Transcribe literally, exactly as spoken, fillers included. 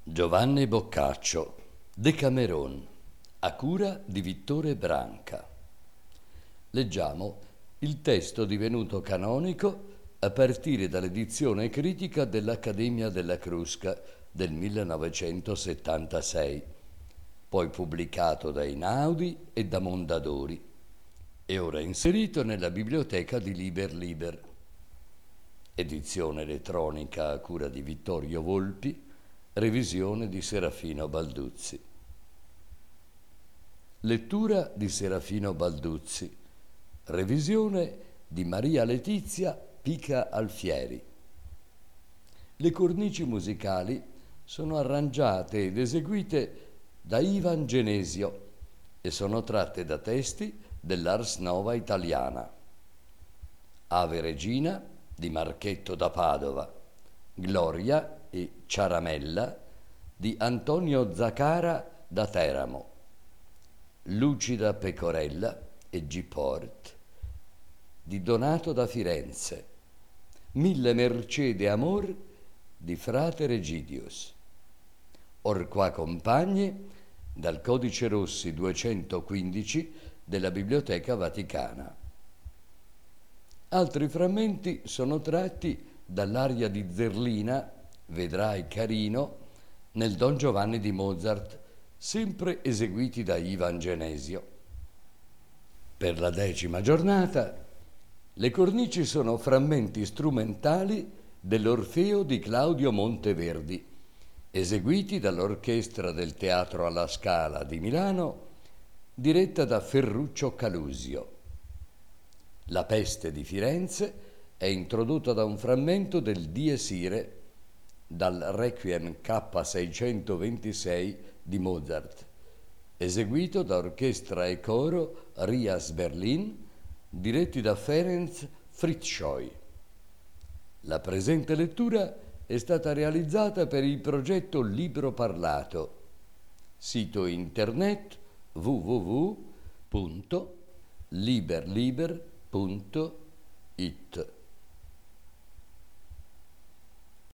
Giovanni Boccaccio, Decameron, a cura di Vittore Branca. Leggiamo il testo divenuto canonico a partire dall'edizione critica dell'Accademia della Crusca del millenovecentosettantasei, poi pubblicato da Einaudi e da Mondadori e ora inserito nella biblioteca di Liber Liber. Edizione elettronica a cura di Vittorio Volpi, revisione di Serafino Balduzzi. Lettura di Serafino Balduzzi, revisione di Maria Letizia Pica Alfieri. Le cornici musicali sono arrangiate ed eseguite da Ivan Genesio e sono tratte da testi dell'Ars Nova Italiana. Ave Regina di Marchetto da Padova, Gloria e Ciaramella di Antonio Zaccara da Teramo, Lucida Pecorella e G-Port di Donato da Firenze, Mille Mercede Amor di Frate Regidius, Or qua compagni dal Codice Rossi duecentoquindici della Biblioteca Vaticana. Altri frammenti sono tratti dall'aria di Zerlina, Vedrai carino, nel Don Giovanni di Mozart, sempre eseguiti da Ivan Genesio. Per la decima giornata, le cornici sono frammenti strumentali dell'Orfeo di Claudio Monteverdi, eseguiti dall'Orchestra del Teatro alla Scala di Milano, diretta da Ferruccio Calusio. La Peste di Firenze è introdotta da un frammento del Dies Irae dal Requiem K seicentoventisei di Mozart, eseguito da orchestra e coro Rias Berlin, diretti da Ferenc Fritzscheu. La presente lettura è stata realizzata per il progetto Libro Parlato, sito internet w w w punto liberliber punto it.